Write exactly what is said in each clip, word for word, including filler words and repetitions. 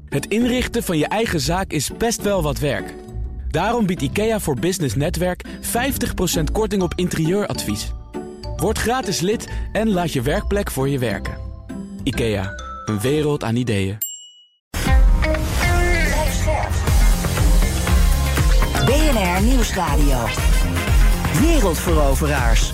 Het inrichten van je eigen zaak is best wel wat werk. Daarom biedt IKEA voor Business Netwerk vijftig procent korting op interieuradvies. Word gratis lid en laat je werkplek voor je werken. IKEA, een wereld aan ideeën. B N R Nieuwsradio. Wereldveroveraars.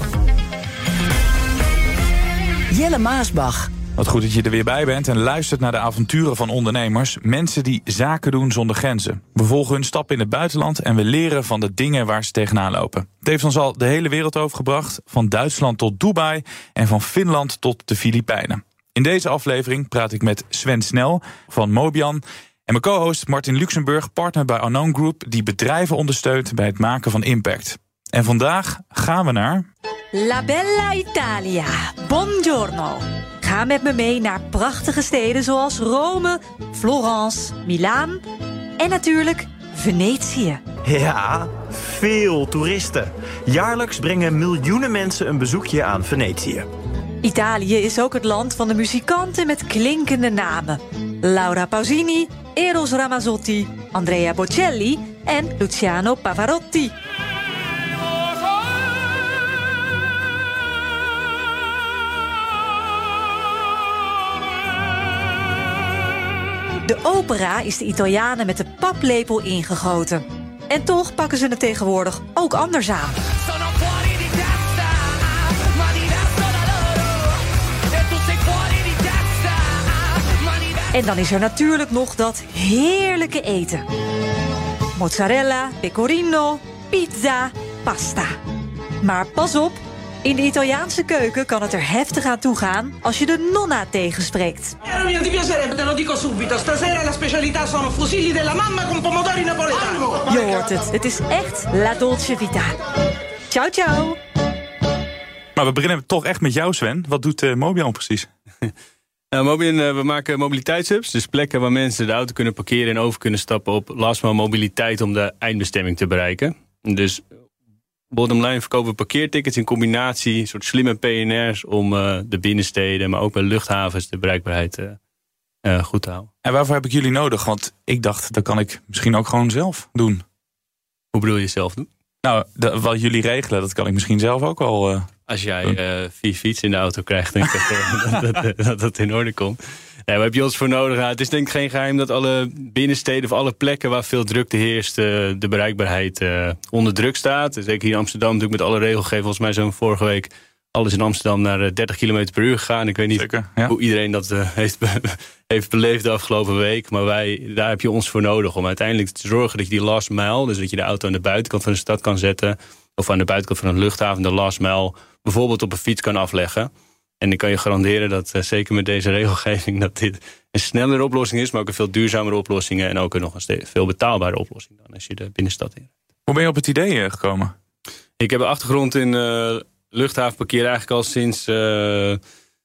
Jelle Maasbach. Wat goed dat je er weer bij bent en luistert naar de avonturen van ondernemers. Mensen die zaken doen zonder grenzen. We volgen hun stappen in het buitenland en we leren van de dingen waar ze tegenaan lopen. Het heeft ons al de hele wereld overgebracht. Van Duitsland tot Dubai en van Finland tot de Filipijnen. In deze aflevering praat ik met Sven Snel van Mobian. En mijn co-host Martin Luxemburg, partner bij Unknown Group, die bedrijven ondersteunt bij het maken van impact. En vandaag gaan we naar... La Bella Italia. Buongiorno. Ga met me mee naar prachtige steden zoals Rome, Florence, Milaan en natuurlijk Venetië. Ja, veel toeristen. Jaarlijks brengen miljoenen mensen een bezoekje aan Venetië. Italië is ook het land van de muzikanten met klinkende namen. Laura Pausini, Eros Ramazzotti, Andrea Bocelli en Luciano Pavarotti. De opera is de Italianen met de paplepel ingegoten. En toch pakken ze het tegenwoordig ook anders aan. En dan is er natuurlijk nog dat heerlijke eten. Mozzarella, pecorino, pizza, pasta. Maar pas op, in de Italiaanse keuken kan het er heftig aan toegaan als je de nonna tegenspreekt. Ti piacerebbe, te lo dico subito. Stasera la specialità sono fusilli della mamma con pomodori napoletano. Je hoort het, het is echt la dolce vita. Ciao, ciao. Maar we beginnen toch echt met jou, Sven. Wat doet uh, Mobian precies? Nou, Mobian, uh, we maken mobiliteitshubs. Dus plekken waar mensen de auto kunnen parkeren en over kunnen stappen op last mile mobiliteit om de eindbestemming te bereiken. Dus bottom line verkopen we parkeertickets in combinatie, een soort slimme P N R's om uh, de binnensteden, maar ook bij luchthavens de bereikbaarheid uh, uh, goed te houden. En waarvoor heb ik jullie nodig? Want ik dacht, dat kan ik misschien ook gewoon zelf doen. Hoe bedoel je zelf doen? Nou, de, wat jullie regelen, dat kan ik misschien zelf ook al uh, Als jij uh, vier fietsen in de auto krijgt, denk ik dat, dat, dat, dat dat in orde komt. Nee, waar heb je ons voor nodig? Nou, het is denk ik geen geheim dat alle binnensteden of alle plekken waar veel drukte heerst, uh, de bereikbaarheid uh, onder druk staat. Dus zeker hier in Amsterdam natuurlijk met alle regelgeving. Volgens mij zijn vorige week alles in Amsterdam naar uh, dertig kilometer per uur gegaan. Ik weet niet Zeker, ja. hoe iedereen dat uh, heeft, be- heeft beleefd de afgelopen week. Maar wij, daar heb je ons voor nodig om uiteindelijk te zorgen dat je die last mile, dus dat je de auto aan de buitenkant van de stad kan zetten, of aan de buitenkant van een luchthaven de last mile bijvoorbeeld op een fiets kan afleggen. En ik kan je garanderen dat, uh, zeker met deze regelgeving, dat dit een snellere oplossing is, maar ook een veel duurzamere oplossing en ook nog een veel betaalbare oplossing dan als je de binnenstad in. Hoe ben je op het idee gekomen? Ik heb een achtergrond in uh, luchthavenparkeer eigenlijk al sinds uh,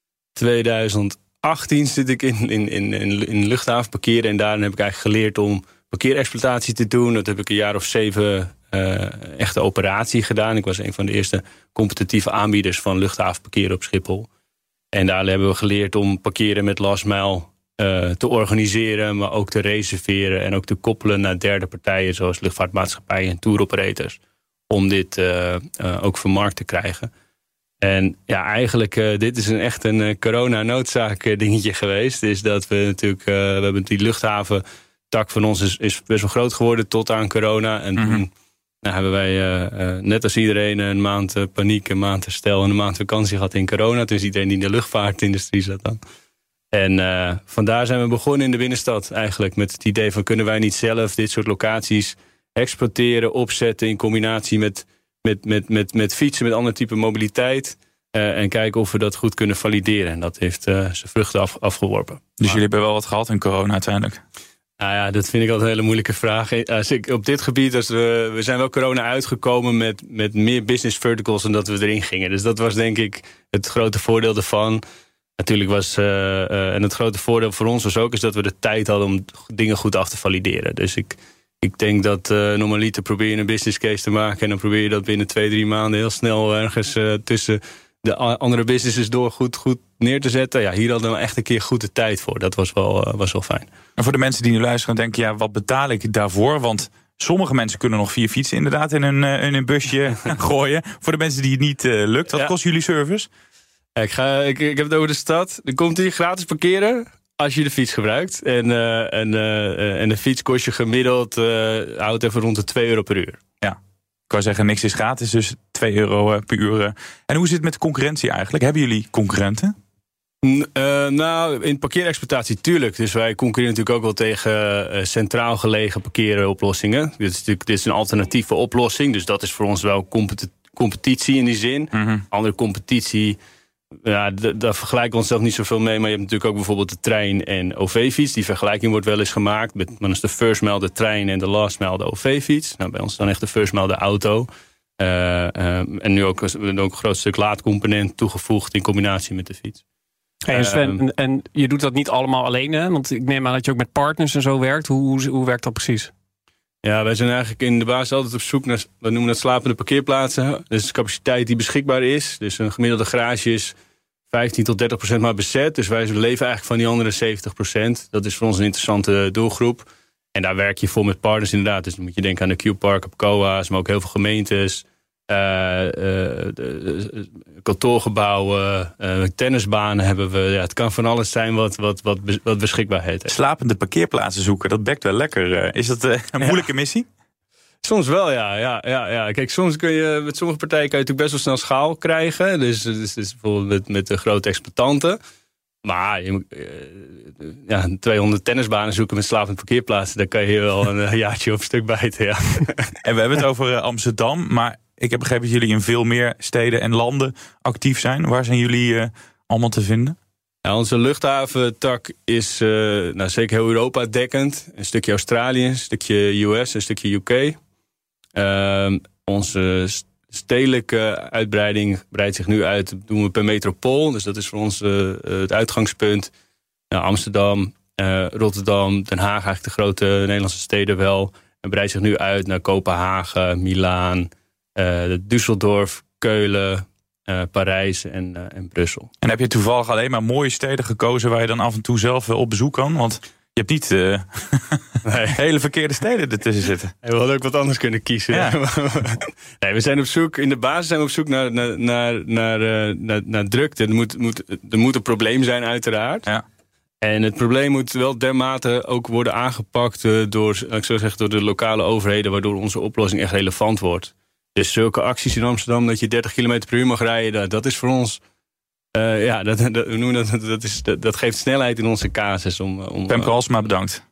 twintig achttien zit ik in, in, in, in, in luchthavenparkeer en daarin heb ik eigenlijk geleerd om parkeerexploitatie te doen. Dat heb ik een jaar of zeven uh, echte operatie gedaan. Ik was een van de eerste competitieve aanbieders van luchthavenparkeer op Schiphol. En daar hebben we geleerd om parkeren met last mile uh, te organiseren, maar ook te reserveren en ook te koppelen naar derde partijen zoals luchtvaartmaatschappijen en touroperators. Om dit uh, uh, ook vermarkt te krijgen. En ja, eigenlijk, uh, dit is een echt een uh, corona-noodzaak uh, dingetje geweest. Is dat we natuurlijk, uh, we hebben die luchthaventak van ons is, is best wel groot geworden tot aan corona. En mm-hmm. toen nou, hebben wij uh, uh, net als iedereen een maand uh, paniek, een maand herstel en een maand vakantie gehad in corona. Dus iedereen die in de luchtvaartindustrie zat dan. En uh, vandaar zijn we begonnen in de binnenstad eigenlijk. Met het idee van kunnen wij niet zelf dit soort locaties exploiteren, opzetten in combinatie met, met, met, met, met fietsen, met ander type mobiliteit. Uh, en kijken of we dat goed kunnen valideren. En dat heeft uh, zijn vruchten af, afgeworpen. Dus maar jullie hebben wel wat gehad in corona uiteindelijk? Nou ja, dat vind ik altijd een hele moeilijke vraag. Als ik, op dit gebied, als we, we zijn wel corona uitgekomen met, met meer business verticals dan dat we erin gingen. Dus dat was denk ik het grote voordeel ervan. Natuurlijk was, uh, uh, en het grote voordeel voor ons was ook, is dat we de tijd hadden om dingen goed af te valideren. Dus ik, ik denk dat uh, normaliter probeer je een business case te maken en dan probeer je dat binnen twee, drie maanden heel snel ergens uh, tussen de andere businesses door goed, goed neer te zetten. Ja, hier hadden we echt een keer goed de tijd voor. Dat was wel, uh, was wel fijn. En voor de mensen die nu luisteren en denken, ja, wat betaal ik daarvoor? Want sommige mensen kunnen nog vier fietsen inderdaad in een, in een busje gooien. Voor de mensen die het niet uh, lukt, wat ja. kost jullie service? Ja, ik, ga, ik, ik heb het over de stad. Er komt hier gratis parkeren als je de fiets gebruikt. En, uh, en, uh, en de fiets kost je gemiddeld, uh, houdt even rond de twee euro per uur. Ja, ik wou zeggen, niks is gratis, dus twee euro per uur. En hoe zit het met de concurrentie eigenlijk? Hebben jullie concurrenten? Uh, nou, in parkeerexploitatie tuurlijk. Dus wij concurreren natuurlijk ook wel tegen uh, centraal gelegen parkeeroplossingen. Dit is natuurlijk dit is een alternatieve oplossing. Dus dat is voor ons wel competi- competitie in die zin. Mm-hmm. Andere competitie, ja, d- daar vergelijken we onszelf niet zoveel mee. Maar je hebt natuurlijk ook bijvoorbeeld de trein en O V-fiets. Die vergelijking wordt wel eens gemaakt. Met, dan is de first mile de trein en de last mile de O V-fiets. Nou, bij ons dan echt de first mile de auto. Uh, uh, en nu ook, ook een groot stuk laadcomponent toegevoegd in combinatie met de fiets. Hey, en Sven, um, en je doet dat niet allemaal alleen, hè? Want ik neem aan dat je ook met partners en zo werkt. Hoe, hoe, hoe werkt dat precies? Ja, wij zijn eigenlijk in de basis altijd op zoek naar, we noemen dat slapende parkeerplaatsen. Dus capaciteit die beschikbaar is. Dus een gemiddelde garage is vijftien tot dertig procent maar bezet. Dus wij leven eigenlijk van die andere zeventig procent. Dat is voor ons een interessante doelgroep. En daar werk je voor met partners inderdaad. Dus dan moet je denken aan de Q-Park, op C O A's, maar ook heel veel gemeentes. Uh, uh, de, kantoorgebouwen, uh, tennisbanen hebben we. Ja, het kan van alles zijn wat, wat, wat, wat beschikbaarheid heeft. Slapende parkeerplaatsen zoeken, dat bekt wel lekker. Is dat uh, een moeilijke ja. missie? Soms wel, ja, ja, ja, ja. Kijk, soms kun je met sommige partijen kan je natuurlijk best wel snel schaal krijgen. Dus, dus, dus bijvoorbeeld met, met de grote exploitanten. Maar je moet, uh, ja, tweehonderd tennisbanen zoeken met slapende parkeerplaatsen, daar kan je wel een uh, jaartje op stuk bijten. Ja. En we hebben het over uh, Amsterdam, maar ik heb begrepen dat jullie in veel meer steden en landen actief zijn. Waar zijn jullie uh, allemaal te vinden? Ja, onze luchthaventak is uh, nou, zeker heel Europa dekkend. Een stukje Australië, een stukje U S, een stukje U K. Uh, onze stedelijke uitbreiding breidt zich nu uit, dat doen we per metropool. Dus dat is voor ons uh, het uitgangspunt. Nou, Amsterdam, uh, Rotterdam, Den Haag, eigenlijk de grote Nederlandse steden wel. En breidt zich nu uit naar Kopenhagen, Milaan, uh, Düsseldorf, Keulen, uh, Parijs en, uh, en Brussel. En heb je toevallig alleen maar mooie steden gekozen waar je dan af en toe zelf op bezoek kan? Want je hebt niet uh, nee. hele verkeerde steden ertussen zitten. We hadden ook wat anders kunnen kiezen. Ja. Nee, we zijn op zoek, in de basis zijn we op zoek naar, naar, naar, naar, naar, naar drukte. Er moet, moet, er moet een probleem zijn uiteraard. Ja. En het probleem moet wel dermate ook worden aangepakt door, ik zou zeggen, door de lokale overheden, waardoor onze oplossing echt relevant wordt. Dus zulke acties in Amsterdam dat je dertig kilometer per uur mag rijden, dat, dat is voor ons, uh, ja, dat, dat, we noemen dat, dat, is, dat, dat geeft snelheid in onze casus. Om, om, Femke Halsema, bedankt.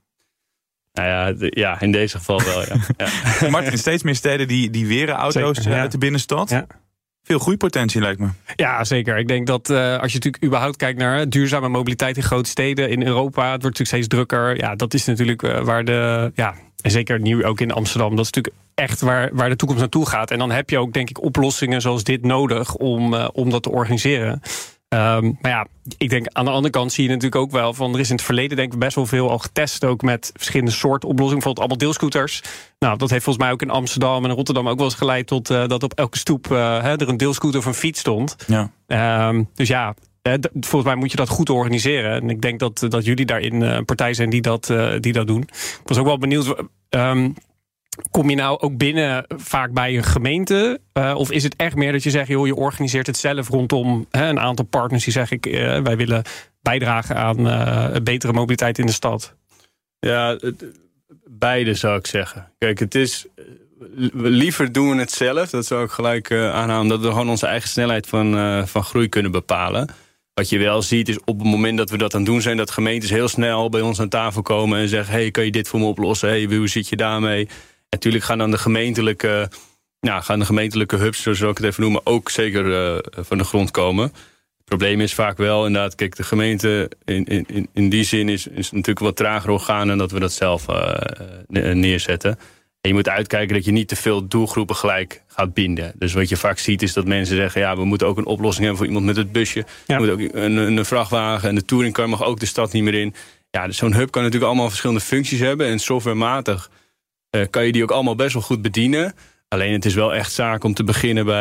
Nou ja, de, ja, in deze geval wel, ja. ja. Martin, steeds meer steden die, die weren auto's zeker, ja. uit de binnenstad. Ja. Veel groeipotentie lijkt me. Ja, zeker. Ik denk dat uh, als je natuurlijk überhaupt kijkt naar duurzame mobiliteit in grote steden in Europa, het wordt natuurlijk steeds drukker. Ja, dat is natuurlijk uh, waar de, ja, en zeker nu ook in Amsterdam, dat is natuurlijk echt waar, waar de toekomst naartoe gaat. En dan heb je ook, denk ik, oplossingen zoals dit nodig om, uh, om dat te organiseren. Um, maar ja, ik denk aan de andere kant zie je natuurlijk ook wel van, er is in het verleden denk ik best wel veel al getest, ook met verschillende soorten oplossingen, bijvoorbeeld allemaal deelscooters. Nou, dat heeft volgens mij ook in Amsterdam en in Rotterdam ook wel eens geleid tot uh, dat op elke stoep uh, hè, er een deelscooter of een fiets stond. Ja. Um, dus ja, hè, d- volgens mij moet je dat goed organiseren. En ik denk dat, dat jullie daarin uh, een partij zijn die dat, uh, die dat doen. Ik was ook wel benieuwd, Um, kom je nou ook binnen vaak bij een gemeente? Uh, of is het echt meer dat je zegt, joh, je organiseert het zelf rondom hè, een aantal partners die zeggen, ik, uh, wij willen bijdragen aan uh, betere mobiliteit in de stad? Ja, beide zou ik zeggen. Kijk, het is, liever doen we het zelf. Dat zou ik gelijk uh, aanhalen, dat we gewoon onze eigen snelheid van, uh, van groei kunnen bepalen. Wat je wel ziet is op het moment dat we dat aan het doen zijn, dat gemeentes heel snel bij ons aan tafel komen en zeggen, hey, kan je dit voor me oplossen? Hey, hoe zit je daarmee? En natuurlijk gaan dan de gemeentelijke, nou, gaan de gemeentelijke hubs, zoals ik het even noemen, ook zeker uh, van de grond komen. Het probleem is vaak wel inderdaad, kijk, de gemeente in, in, in die zin is, is natuurlijk wat trager orgaan dan dat we dat zelf uh, neerzetten. En je moet uitkijken dat je niet te veel doelgroepen gelijk gaat binden. Dus wat je vaak ziet is dat mensen zeggen, ja, we moeten ook een oplossing hebben voor iemand met het busje. Ja. We moeten ook een, een vrachtwagen en de touringcar mag ook de stad niet meer in. Ja, dus zo'n hub kan natuurlijk allemaal verschillende functies hebben. En softwarematig uh, kan je die ook allemaal best wel goed bedienen. Alleen het is wel echt zaak om te beginnen bij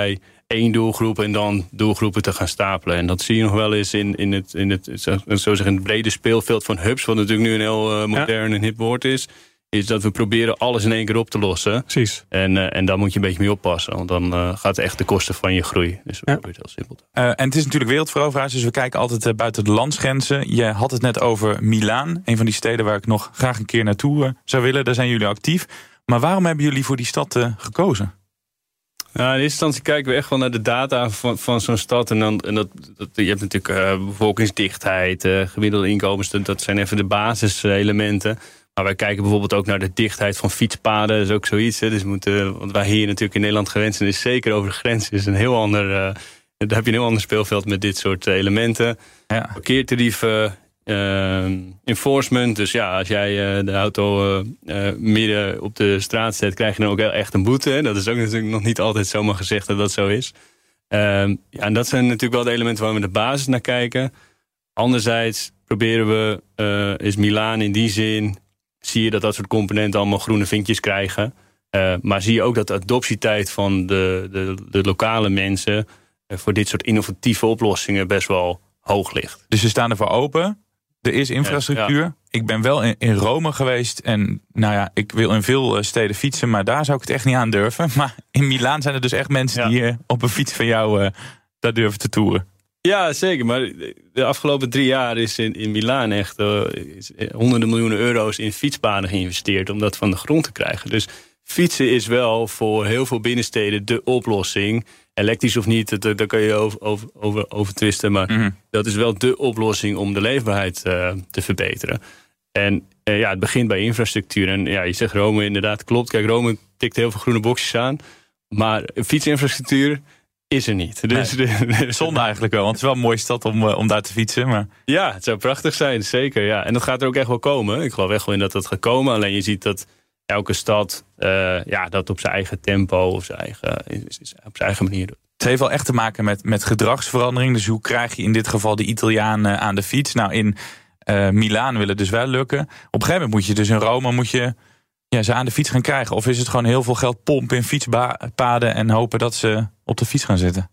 één doelgroep en dan doelgroepen te gaan stapelen. En dat zie je nog wel eens in, in, het, in, het, zo zeggen, in het brede speelveld van hubs, wat natuurlijk nu een heel uh, modern ja. en hip woord is, is dat we proberen alles in één keer op te lossen. Precies. En, uh, en daar moet je een beetje mee oppassen, want dan uh, gaat het echt de kosten van je groei. Dus we ja. proberen het heel simpel te uh, En het is natuurlijk wereldveroveraars, dus we kijken altijd uh, buiten de landsgrenzen. Je had het net over Milaan, een van die steden waar ik nog graag een keer naartoe uh, zou willen. Daar zijn jullie actief. Maar waarom hebben jullie voor die stad uh, gekozen? Nou, in eerste instantie kijken we echt wel naar de data van, van zo'n stad. En, dan, en dat, dat, je hebt natuurlijk uh, bevolkingsdichtheid, uh, gemiddelde inkomens. Dat zijn even de basiselementen. Maar wij kijken bijvoorbeeld ook naar de dichtheid van fietspaden. Dat is ook zoiets. Hè. Dus we moeten, want wij hier natuurlijk in Nederland gewend zijn, is zeker over de grens. Is een heel ander, uh, daar heb je een heel ander speelveld met dit soort elementen. Ja. Parkeertarieven, uh, enforcement. Dus ja, als jij uh, de auto uh, uh, midden op de straat zet, krijg je dan ook wel echt een boete. Hè. Dat is ook natuurlijk nog niet altijd zomaar gezegd dat dat zo is. Uh, ja, en dat zijn natuurlijk wel de elementen waar we de basis naar kijken. Anderzijds proberen we, uh, is Milaan in die zin, zie je dat dat soort componenten allemaal groene vinkjes krijgen. Uh, maar zie je ook dat de adoptietijd van de, de, de lokale mensen uh, voor dit soort innovatieve oplossingen best wel hoog ligt. Dus ze staan ervoor open. Er is infrastructuur. Ja, ja. Ik ben wel in, in Rome geweest. En nou ja, ik wil in veel steden fietsen, maar daar zou ik het echt niet aan durven. Maar in Milaan zijn er dus echt mensen ja. die uh, op een fiets van jou uh, daar durven te toeren. Ja, zeker. Maar de afgelopen drie jaar is in, in Milaan echt uh, is honderden miljoenen euro's in fietspaden geïnvesteerd om dat van de grond te krijgen. Dus fietsen is wel voor heel veel binnensteden de oplossing. Elektrisch of niet, dat, daar kan je over, over, over, over twisten. Maar mm-hmm. dat is wel de oplossing om de leefbaarheid uh, te verbeteren. En uh, ja, het begint bij infrastructuur. En ja, je zegt Rome, inderdaad, klopt. Kijk, Rome tikt heel veel groene boxjes aan. Maar fietsinfrastructuur is er niet. Dus, nee, zonde eigenlijk wel, want het is wel een mooie stad om, uh, om daar te fietsen. Maar ja, het zou prachtig zijn, zeker. Ja. En dat gaat er ook echt wel komen. Ik geloof echt wel in dat dat gaat komen. Alleen je ziet dat elke stad uh, ja, dat op zijn eigen tempo, of zijn eigen, op zijn eigen manier doet. Het heeft wel echt te maken met, met gedragsverandering. Dus hoe krijg je in dit geval de Italianen aan de fiets? Nou, in uh, Milaan wil het dus wel lukken. Op een gegeven moment moet je dus in Rome moet je, ja, ze aan de fiets gaan krijgen. Of is het gewoon heel veel geld pompen in fietspaden en hopen dat ze op de fiets gaan zitten?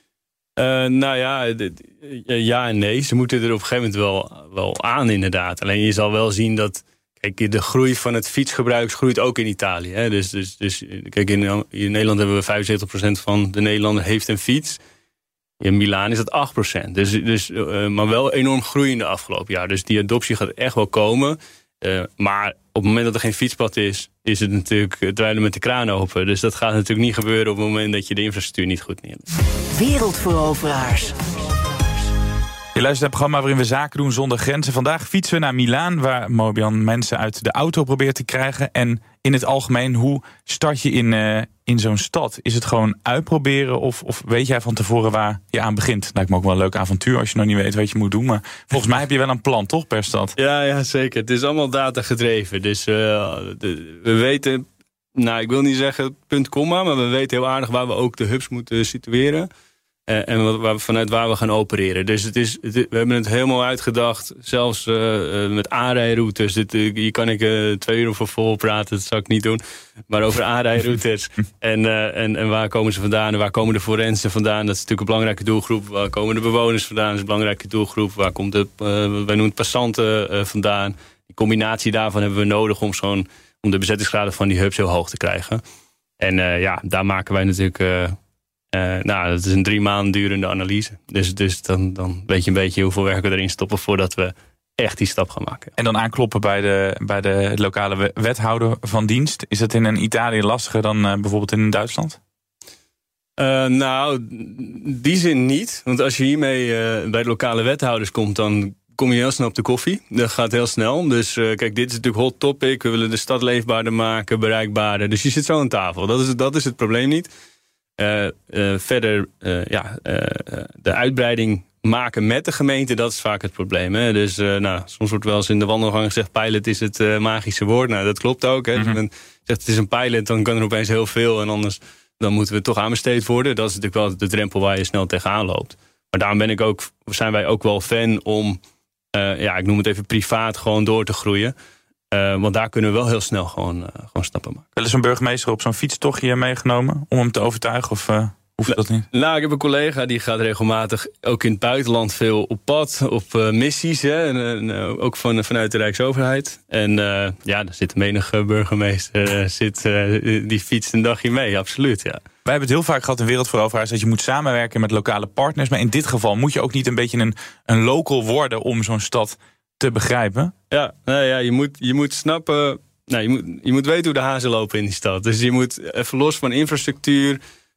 Uh, nou ja, ja en nee. Ze moeten er op een gegeven moment wel, wel aan inderdaad. Alleen je zal wel zien dat, kijk, de groei van het fietsgebruik groeit ook in Italië. Hè? Dus, dus, dus kijk, in, in Nederland hebben we vijfenzeventig procent van de Nederlander heeft een fiets. In Milaan is dat acht procent. Dus, dus, uh, maar wel enorm groeiende afgelopen jaar. Dus die adoptie gaat echt wel komen. Uh, maar op het moment dat er geen fietspad is, is het natuurlijk dweilen met de kraan open. Dus dat gaat natuurlijk niet gebeuren op het moment dat je de infrastructuur niet goed neemt. Wereldveroveraars. Je luistert naar het programma waarin we zaken doen zonder grenzen. Vandaag fietsen we naar Milaan, waar Mobian mensen uit de auto probeert te krijgen. En in het algemeen, hoe start je in, uh, in zo'n stad? Is het gewoon uitproberen of, of weet jij van tevoren waar je aan begint? Lijkt me ook wel een leuk avontuur als je nog niet weet wat je moet doen. Maar volgens mij heb je wel een plan, toch, per stad? Ja, ja, zeker. Het is allemaal data gedreven. Dus uh, de, we weten, nou, ik wil niet zeggen punt, komma, maar we weten heel aardig waar we ook de hubs moeten situeren. Uh, en waar, vanuit waar we gaan opereren. Dus het is, het, we hebben het helemaal uitgedacht. Zelfs uh, uh, met aanrijroutes. Dit, uh, hier kan ik uh, twee uur over vol praten. Dat zou ik niet doen. Maar over aanrijroutes. en, uh, en, en waar komen ze vandaan? En waar komen de forensen vandaan? Dat is natuurlijk een belangrijke doelgroep. Waar komen de bewoners vandaan? Dat is een belangrijke doelgroep. Waar komt de, uh, wij noemen het passanten uh, vandaan? Die combinatie daarvan hebben we nodig om, zo'n, om de bezettingsgraden van die hubs heel hoog te krijgen. En uh, ja, daar maken wij natuurlijk Uh, Uh, nou, dat is een drie maanden durende analyse. Dus, dus dan, dan weet je een beetje hoeveel werk we erin stoppen voordat we echt die stap gaan maken. En dan aankloppen bij de, bij de lokale wethouder van dienst. Is dat in Italië lastiger dan uh, bijvoorbeeld in Duitsland? Uh, nou, die zin niet. Want als je hiermee uh, bij de lokale wethouders komt, dan kom je heel snel op de koffie. Dat gaat heel snel. Dus uh, kijk, dit is natuurlijk hot topic. We willen de stad leefbaarder maken, bereikbaarder. Dus je zit zo aan tafel. Dat is, dat is het probleem niet. Uh, uh, verder, uh, ja, uh, de uitbreiding maken met de gemeente, dat is vaak het probleem. Hè? Dus uh, nou, soms wordt wel eens in de wandelgang gezegd, pilot is het uh, magische woord. Nou, dat klopt ook. Hè? Mm-hmm. Als men zegt het is een pilot, dan kan er opeens heel veel. En anders dan moeten we toch aanbesteed worden. Dat is natuurlijk wel de drempel waar je snel tegenaan loopt. Maar daarom ben ik ook, zijn wij ook wel fan om, uh, ja, ik noem het even privaat, gewoon door te groeien. Uh, want daar kunnen we wel heel snel gewoon, uh, gewoon stappen maken. Wel eens een burgemeester op zo'n fietstochtje meegenomen om hem te overtuigen? Of uh, Hoeft dat niet? Nou, ik heb een collega die gaat regelmatig ook in het buitenland veel op pad, op uh, missies. Hè, en, en, uh, ook van, vanuit de Rijksoverheid. En uh, ja, daar zit menige burgemeester, uh, zit, uh, die fietst een dagje mee, absoluut, ja. Wij hebben het heel vaak gehad in Wereld voor Overaars dat je moet samenwerken met lokale partners. Maar in dit geval moet je ook niet een beetje een, een local worden om zo'n stad te begrijpen? Ja, nou ja, je moet, je moet snappen. Nou, je, moet, je moet weten hoe de hazen lopen in die stad. Dus je moet even los van infrastructuur.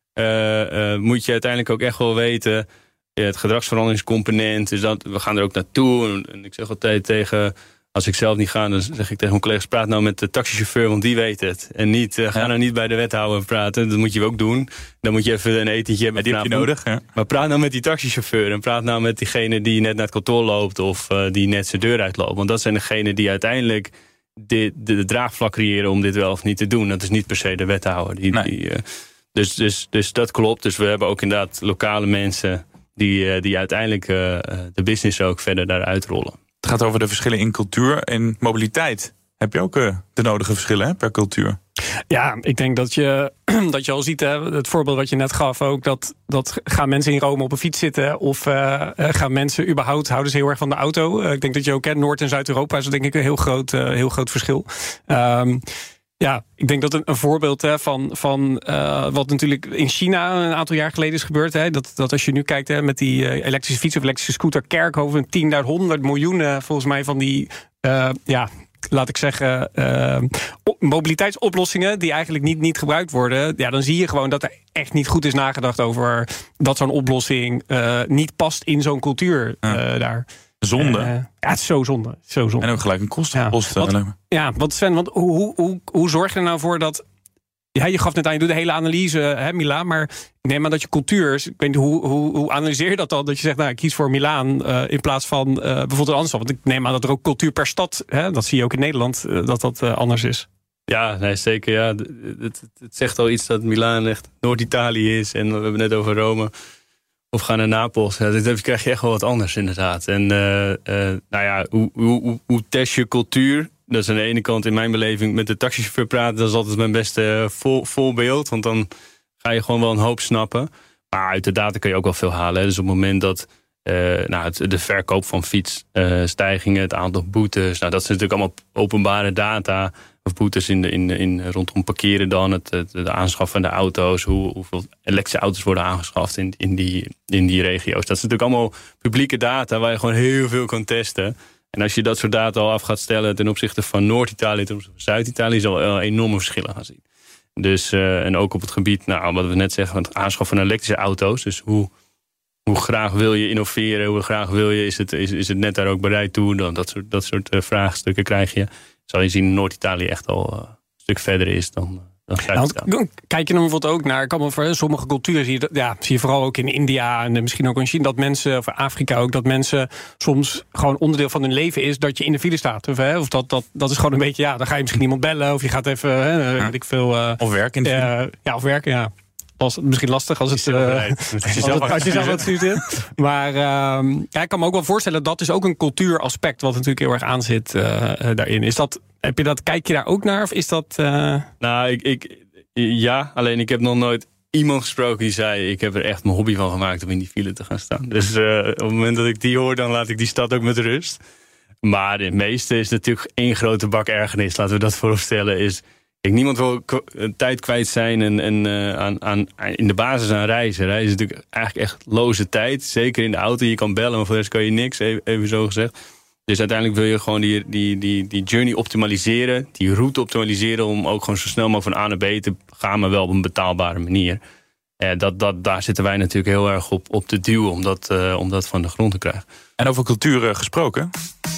Uh, uh, moet je uiteindelijk ook echt wel weten. Ja, het gedragsveranderingscomponent. Dus dat, we gaan er ook naartoe. En, en ik zeg altijd tegen. Als ik zelf niet ga, dan zeg ik tegen mijn collega's, praat nou met de taxichauffeur, want die weet het. En niet, uh, ga ja. nou niet bij de wethouder praten. Dat moet je ook doen. Dan moet je even een etentje hebben. Die heb je nodig. Ja. Maar praat nou met die taxichauffeur. En praat nou met diegene die net naar het kantoor loopt. Of uh, die net zijn deur uitloopt. Want dat zijn degenen die uiteindelijk de, de, de draagvlak creëren om dit wel of niet te doen. Dat is niet per se de wethouder. Die, nee. die, uh, dus, dus, dus dat klopt. Dus we hebben ook inderdaad lokale mensen die, uh, die uiteindelijk uh, de business ook verder daaruit rollen. Het gaat over de verschillen in cultuur en mobiliteit. Heb je ook uh, de nodige verschillen hè, per cultuur? Ja, ik denk dat je, dat je al ziet, hè, het voorbeeld wat je net gaf ook, dat, dat gaan mensen in Rome op een fiets zitten of uh, gaan mensen überhaupt, houden ze heel erg van de auto. Uh, ik denk dat je ook, hè, Noord- en Zuid-Europa is denk ik een heel groot, uh, heel groot verschil. Um, Ja, ik denk dat een, een voorbeeld hè, van, van uh, wat natuurlijk in China een aantal jaar geleden is gebeurd. Hè, dat, dat als je nu kijkt hè, met die uh, elektrische fiets of elektrische scooter, Kerkhoven, tien naar honderd miljoen volgens mij van die, uh, ja, laat ik zeggen, uh, mobiliteitsoplossingen die eigenlijk niet, niet gebruikt worden. Ja, dan zie je gewoon dat er echt niet goed is nagedacht over dat zo'n oplossing uh, niet past in zo'n cultuur uh, ja. daar. Zonde. Uh, ja, het is zo zonde. Zo zonde. En ook gelijk een kostenpost. Ja, want, ja, want Sven, want hoe, hoe, hoe, hoe zorg je er nou voor dat. Ja, je gaf net aan, je doet de hele analyse, hè, Milaan. Maar ik neem aan dat je cultuur. Ik weet niet, hoe, hoe, hoe analyseer je dat dan? Dat je zegt, nou, ik kies voor Milaan uh, in plaats van uh, bijvoorbeeld Amsterdam. Want ik neem aan dat er ook cultuur per stad, hè, dat zie je ook in Nederland, uh, dat dat uh, anders is. Ja, nee, zeker. Ja. Het, het, het zegt al iets dat Milaan echt Noord-Italië is. En we hebben het net over Rome. Of gaan naar Napels. Ja, dan krijg je echt wel wat anders, inderdaad. En uh, uh, nou ja, hoe, hoe, hoe test je cultuur? Dat is aan de ene kant in mijn beleving met de taxichauffeur praten. Dat is altijd mijn beste voor, voorbeeld. Want dan ga je gewoon wel een hoop snappen. Maar uit de data kun je ook wel veel halen. Hè. Dus op het moment dat uh, nou, het, de verkoop van fietsstijgingen, uh, het aantal boetes. Nou, dat zijn natuurlijk allemaal openbare data. Of boetes in de, in, in, rondom parkeren dan, het, het, de aanschaf van de auto's, hoe, hoeveel elektrische auto's worden aangeschaft in, in, die, in die regio's. Dat is natuurlijk allemaal publieke data waar je gewoon heel veel kan testen. En als je dat soort data al af gaat stellen ten opzichte van Noord-Italië, ten opzichte van Zuid-Italië, zal je wel enorme verschillen gaan zien. Dus, uh, en ook op het gebied, nou, wat we net zeggen, het aanschaf van elektrische auto's. Dus hoe, hoe graag wil je innoveren, hoe graag wil je, is het, is, is het net daar ook bereid toe? Dan, dat soort, dat soort uh, vraagstukken krijg je. Zal je zien dat Noord-Italië echt al uh, een stuk verder is dan, dan Zuid-Italië. Nou, kijk je dan bijvoorbeeld ook naar, kan voor sommige culturen zie je, dat, ja, zie je vooral ook in India en misschien ook in China, dat mensen, of Afrika ook, dat mensen soms gewoon onderdeel van hun leven is dat je in de file staat. Of, hè, of dat, dat, dat is gewoon een beetje, ja, dan ga je misschien iemand bellen of je gaat even, hè, weet ik veel. Uh, of werken in de file. Uh, ja, of werken, ja. Was misschien lastig als het, uh, als je zelf als je zelf wat stuurt in. Maar uh, ja, ik kan me ook wel voorstellen dat is ook een cultuuraspect wat natuurlijk heel erg aan zit uh, daarin. Is dat, heb je dat, kijk je daar ook naar of is dat? Uh... Nou, ik, ik, ja, alleen ik heb nog nooit iemand gesproken die zei, ik heb er echt mijn hobby van gemaakt om in die file te gaan staan. Dus uh, op het moment dat ik die hoor, dan laat ik die stad ook met rust. Maar het meeste is natuurlijk één grote bak ergernis, laten we dat vooropstellen, is. Kijk, niemand wil k- tijd kwijt zijn en, en uh, aan, aan, in de basis aan reizen. Reizen is natuurlijk eigenlijk echt loze tijd. Zeker in de auto. Je kan bellen, maar voor de rest kan je niks, even, even zo gezegd. Dus uiteindelijk wil je gewoon die, die, die, die journey optimaliseren. Die route optimaliseren om ook gewoon zo snel mogelijk van A naar B te gaan, maar wel op een betaalbare manier. Uh, dat, dat, daar zitten wij natuurlijk heel erg op, op te duwen om dat, uh, om dat van de grond te krijgen. En over cultuur uh, gesproken.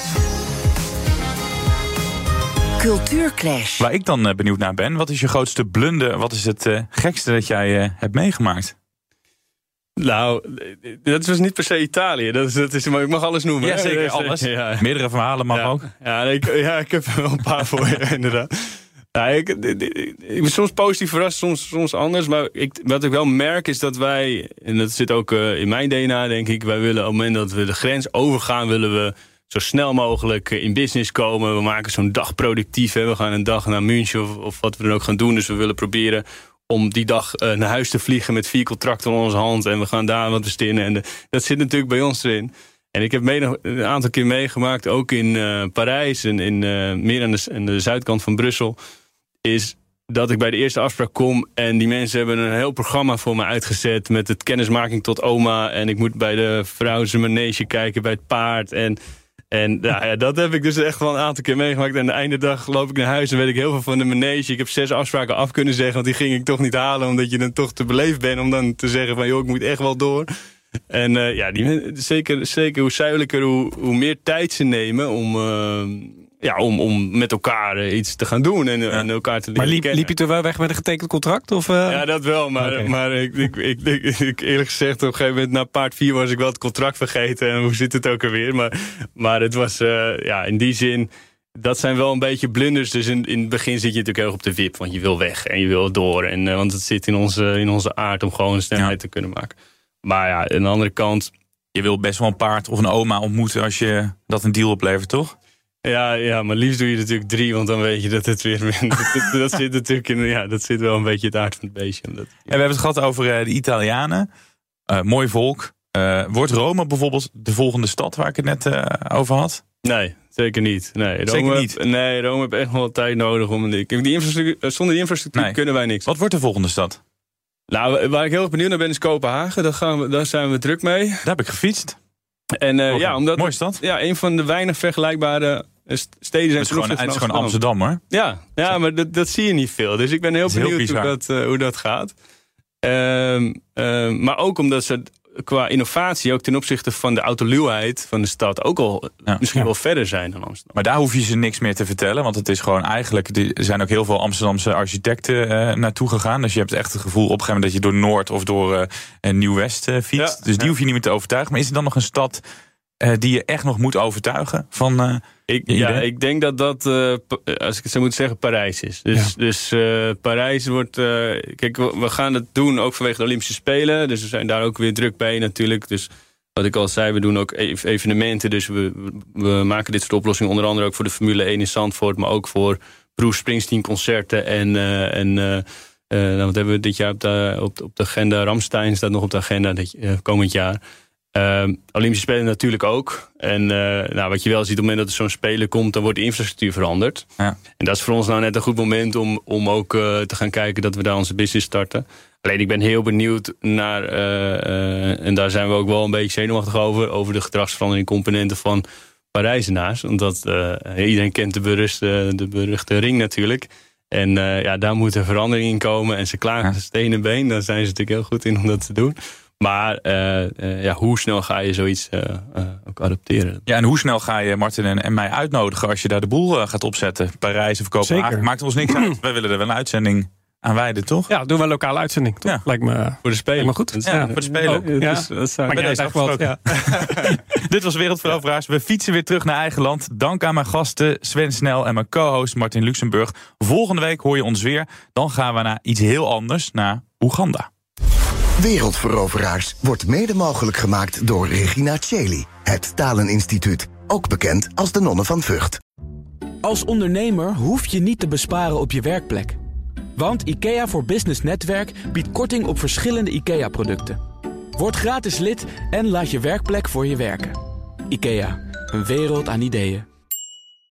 Cultuurclash. Waar ik dan uh, benieuwd naar ben, wat is je grootste blunder? Wat is het uh, gekste dat jij uh, hebt meegemaakt? Nou, dat was niet per se Italië. Dat is, dat is, maar ik mag alles noemen. Ja, zeker, alles. Ja. Meerdere verhalen mag ja. ook. Ja ik, ja, ik heb er wel een paar voor je, inderdaad. Nou, ik, ik, ik ben soms positief verrast, soms, soms anders. Maar ik, wat ik wel merk is dat wij, en dat zit ook uh, in mijn D N A, denk ik. Wij willen op het moment dat we de grens overgaan, willen we zo snel mogelijk in business komen. We maken zo'n dag productief. Hè. We gaan een dag naar München of, of wat we dan ook gaan doen. Dus we willen proberen om die dag uh, naar huis te vliegen met vier contracten in onze hand. En we gaan daar wat bestinnen. En de, dat zit natuurlijk bij ons erin. En ik heb mee, een aantal keer meegemaakt, ook in uh, Parijs en in, uh, meer aan de, aan de zuidkant van Brussel, is dat ik bij de eerste afspraak kom en die mensen hebben een heel programma voor me uitgezet met het kennismaking tot oma. En ik moet bij de vrouw zijn manege kijken, bij het paard. En, en nou ja, dat heb ik dus echt wel een aantal keer meegemaakt. En aan de einde dag loop ik naar huis en weet ik heel veel van de manege. Ik heb zes afspraken af kunnen zeggen, want die ging ik toch niet halen, omdat je dan toch te beleefd bent om dan te zeggen van joh, ik moet echt wel door. En uh, ja, die, zeker, zeker hoe zuidelijker, hoe, hoe meer tijd ze nemen om, uh, ja, om, om met elkaar uh, iets te gaan doen en, ja. en elkaar te leren Maar liep, kennen. liep je er wel weg met een getekend contract? Of, uh... Ja, dat wel, maar, okay. maar ik, ik, ik, ik, ik eerlijk gezegd, op een gegeven moment na paard vier was ik wel het contract vergeten. En hoe zit het ook alweer? Maar, maar het was, uh, ja, in die zin, dat zijn wel een beetje blunders. Dus in, in het begin zit je natuurlijk heel erg op de wip, want je wil weg en je wil door. En, uh, want het zit in onze, in onze aard om gewoon een snelheid ja. te kunnen maken. Maar ja, aan de andere kant, je wil best wel een paard of een oma ontmoeten als je dat een deal oplevert, toch? Ja, ja, maar liefst doe je natuurlijk drie, want dan weet je dat het weer... dat, dat zit natuurlijk in, ja, dat zit wel een beetje het aard van het beestje. Omdat, ja. En we hebben het gehad over uh, de Italianen. Uh, mooi volk. Uh, wordt Rome bijvoorbeeld de volgende stad waar ik het net uh, over had? Nee, zeker niet. Nee, Rome zeker niet? Heb, nee, Rome heeft echt wel tijd nodig om... Die, die infrastructuur, zonder die infrastructuur nee. kunnen wij niks. Wat wordt de volgende stad? Nou, waar ik heel erg benieuwd naar ben is Kopenhagen. Daar, gaan we, daar zijn we druk mee. Daar heb ik gefietst. En, uh, ja, omdat mooie stad. Ja, een van de weinig vergelijkbare steden zijn. Het is gewoon, het is gewoon Amsterdam, hoor. Ja, ja maar dat, dat zie je niet veel. Dus ik ben heel benieuwd heel hoe, dat, uh, hoe dat gaat. Uh, uh, maar ook omdat ze qua innovatie, ook ten opzichte van de autoluwheid van de stad, ook al ja. misschien ja. wel verder zijn dan Amsterdam. Maar daar hoef je ze niks meer te vertellen, want het is gewoon eigenlijk, er zijn ook heel veel Amsterdamse architecten uh, naartoe gegaan. Dus je hebt echt het gevoel op een gegeven moment dat je door Noord of door uh, Nieuw-West uh, fietst. Ja. Dus die ja. hoef je niet meer te overtuigen. Maar is er dan nog een stad uh, die je echt nog moet overtuigen van... Uh, Ik, ja, ik denk dat dat, uh, als ik het zo moet zeggen, Parijs is. Dus, ja. dus uh, Parijs wordt... Uh, kijk, we, we gaan het doen ook vanwege de Olympische Spelen. Dus we zijn daar ook weer druk bij natuurlijk. Dus wat ik al zei, we doen ook evenementen. Dus we, we maken dit soort oplossingen onder andere ook voor de Formule één in Zandvoort. Maar ook voor Bruce Springsteen concerten. En, uh, en uh, uh, nou, wat hebben we dit jaar op de, op de, op de agenda? Ramstein staat nog op de agenda dit, uh, komend jaar. Uh, Olympische Spelen natuurlijk ook. En uh, nou, wat je wel ziet, op het moment dat er zo'n Spelen komt, dan wordt de infrastructuur veranderd. Ja. En dat is voor ons nou net een goed moment om, om ook uh, te gaan kijken dat we daar onze business starten. Alleen ik ben heel benieuwd naar, uh, uh, en daar zijn we ook wel een beetje zenuwachtig over, over de gedragsverandering componenten van Parijzenaars. Omdat uh, iedereen kent de beruchte, de beruchte ring natuurlijk. En uh, ja, daar moet een verandering in komen. En ze klagen ja. steen en been, daar zijn ze natuurlijk heel goed in om dat te doen. Maar uh, uh, ja, hoe snel ga je zoiets uh, uh, ook adopteren? Ja, en hoe snel ga je Martin en, en mij uitnodigen als je daar de boel uh, gaat opzetten? Parijs of Kopenhagen? Zeker. Maakt ons niks uit. Wij willen er wel een uitzending aan wijden, toch? Ja, doen we een lokale uitzending, toch? Ja. Lijkt me voor de Spelen. Maar goed. Ja, ja, voor de Spelen. Oh, ja. Dus, dat zijn, bij deze afgesproken. Ja. Dit was Wereldveroveraars. We fietsen weer terug naar eigen land. Dank aan mijn gasten Sven Snel en mijn co-host Martin Luxemburg. Volgende week hoor je ons weer. Dan gaan we naar iets heel anders, naar Oeganda. Wereldveroveraars wordt mede mogelijk gemaakt door Regina Cheli, het Taleninstituut, ook bekend als de Nonnen van Vught. Als ondernemer hoef je niet te besparen op je werkplek. Want IKEA voor Business Netwerk biedt korting op verschillende IKEA-producten. Word gratis lid en laat je werkplek voor je werken. IKEA, een wereld aan ideeën.